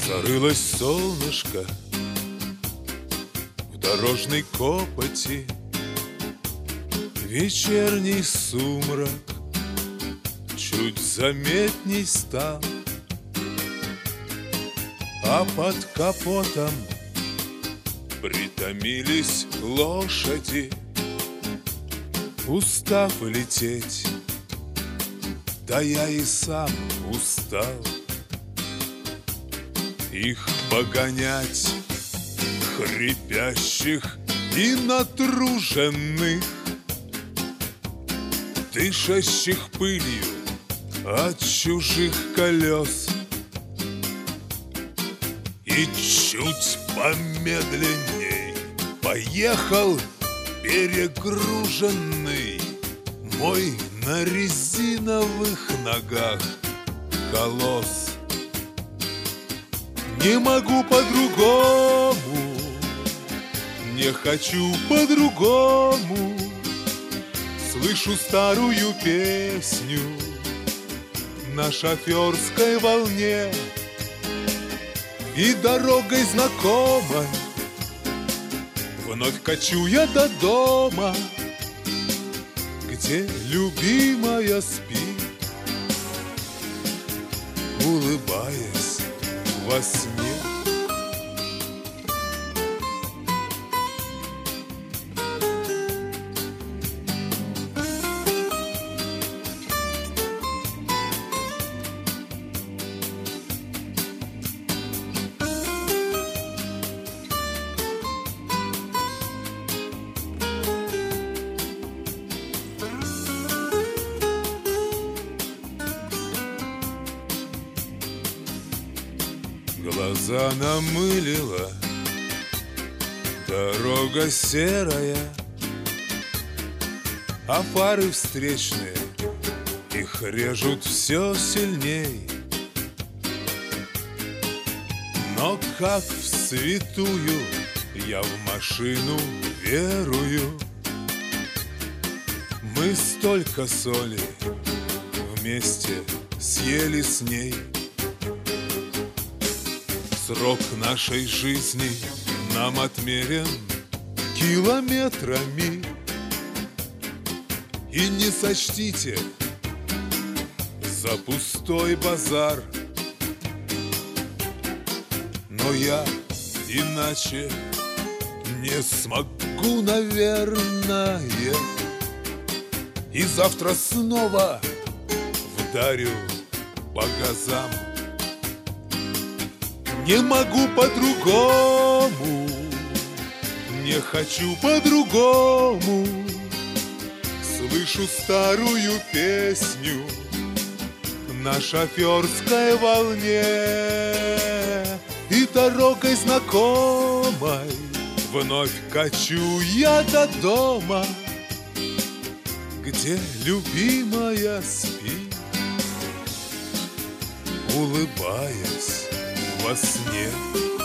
Зарылось солнышко в дорожной копоти, вечерний сумрак чуть заметней стал, а под капотом притомились лошади, устав лететь, да я и сам устал их погонять, хрипящих и натруженных, дышащих пылью от чужих колес. И чуть помедленней поехал перегруженный мой на резиновых ногах колосс. Не могу по-другому, не хочу по-другому. Слышу старую песню на шоферской волне, и дорогой знакомой вновь качу я до дома, где любимая спит, улыбаясь во сне. Глаза намылила дорога серая, а фары встречные их режут все сильней. Но как вслепую я в машину верую, мы столько соли вместе съели с ней. Срок нашей жизни нам отмерен километрами, и не сочтите за пустой базар. Но я иначе не смогу, наверное, и завтра снова вдарю по газам. Не могу по-другому, не хочу по-другому. Слышу старую песню на шоферской волне, и дорогой знакомой вновь качу я до дома, где любимая спит, улыбаясь во сне.